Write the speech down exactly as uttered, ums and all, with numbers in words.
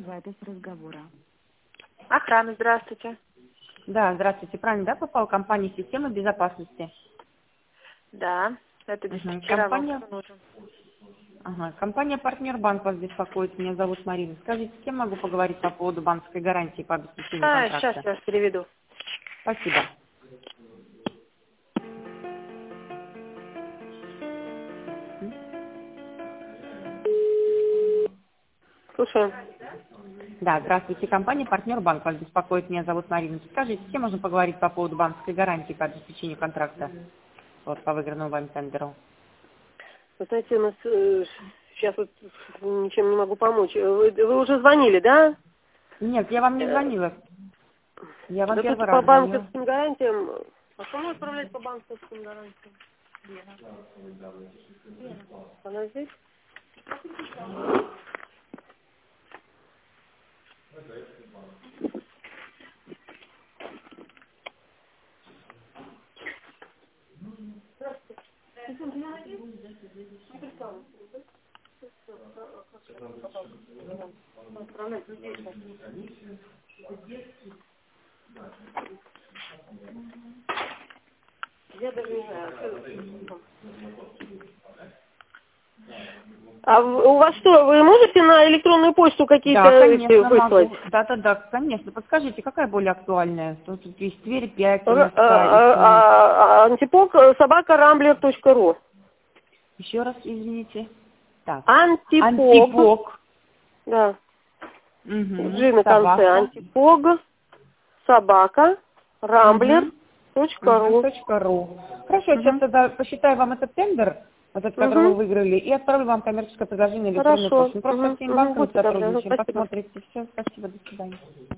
запись разговора. Охрана, здравствуйте. Да, здравствуйте. Правильно, да, попала компания «Система безопасности»? Да, это Угу. диспетчера Компания... вам нужен. Ага. Компания «Партнер Банк» вас беспокоит. Меня зовут Марина. Скажите, с кем могу поговорить по поводу банковской гарантии по обеспечению А, контракта? сейчас я вас переведу. Спасибо. Слушаю. Да, здравствуйте. Компания «Партнер Банк» вас беспокоит. Меня зовут Марина. Скажите, с кем можно поговорить по поводу банковской гарантии по обеспечению контракта? Вот, по выигранному вами тендеру. Вы знаете, у нас э, сейчас вот ничем не могу помочь. Вы, вы уже звонили, да? Нет, я вам не звонила. Я вам Да первый тут по раз звонила. банковским гарантиям. А кому отправлять по банковским гарантиям? Она здесь? Я даже не знаю. А в- у вас что, вы можете на электронную почту какие-то Да, эти конечно, выслать? могу. Да-да-да, конечно. Подскажите, какая более актуальная? Тут тут есть Тверь пять, Р- МСК, а- Исмин. а- а- Антипок собака рамблер точка ру. Еще раз, извините. Так. Антипог. Антипог. Да. Угу. G на конце. Собака. Антипог собака рамблер Угу. точка Угу. ру. Точка ру. Хорошо, сейчас Угу. тогда посчитаю вам этот тендер, этот, который вы Угу. выиграли, и отправлю вам коммерческое предложение электронной Хорошо. почты. Мы просто Угу. со всеми Угу. банками Будьте добры. сотрудничаем. Спасибо. Посмотрите. Все, спасибо, до свидания.